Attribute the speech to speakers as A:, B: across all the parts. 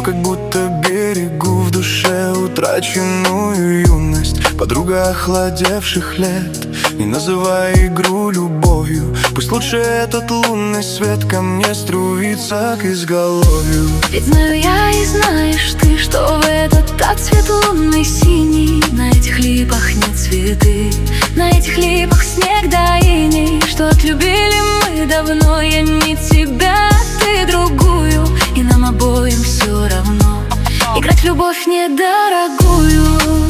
A: как будто берегу в душе утраченную юность. Подруга охладевших лет, не называй игру любовью. Пусть лучше этот лунный свет ко мне струится к изголовью.
B: Ведь знаю я и знаешь ты, что в этот так цвет лунный синий. На этих липах нет цветы, на этих липах снег да иней. Что отлюбили мы давно, я не тебя, ты другую. И нам обоим все равно играть в любовь недорогую.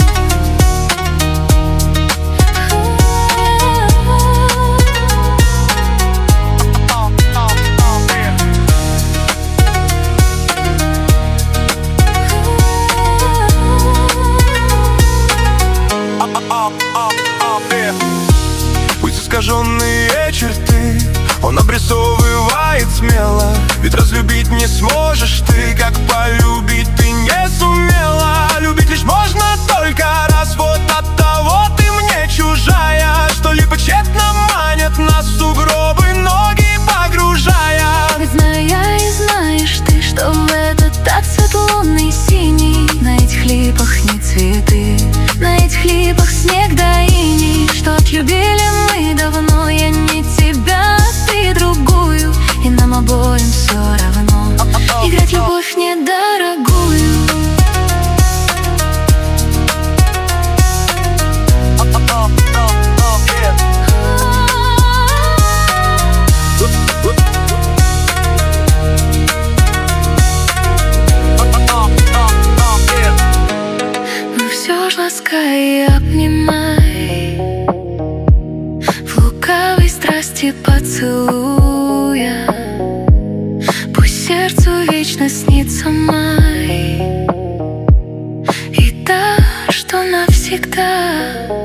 A: Пусть искаженные черты он обрисовывает смело. Ведь разлюбить не сможешь ты, как полюбить ты не сумела. Любить лишь можно только раз, вот от того ты мне чужая. Что либо тщетно манят нас сугробы, ноги погружая.
B: Ведь знаю я и знаешь ты, что в этот так цвет лунный синий. На этих липах не цветы, на этих липах снег да иней. Что отлюбили мы давно, я не тебя, ты другую. И нам обоим все равно играть в любовь недорогую. Но все ж ласкай и обнимай, в лукавой страсти поцелуя. Пусть сердцу вечно снится май, и та, что навсегда.